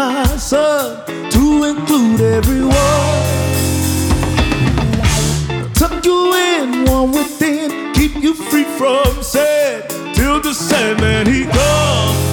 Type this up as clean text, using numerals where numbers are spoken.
my son, to include everyone. Tuck you in, one within, keep you free from sin, till the Sandman he comes.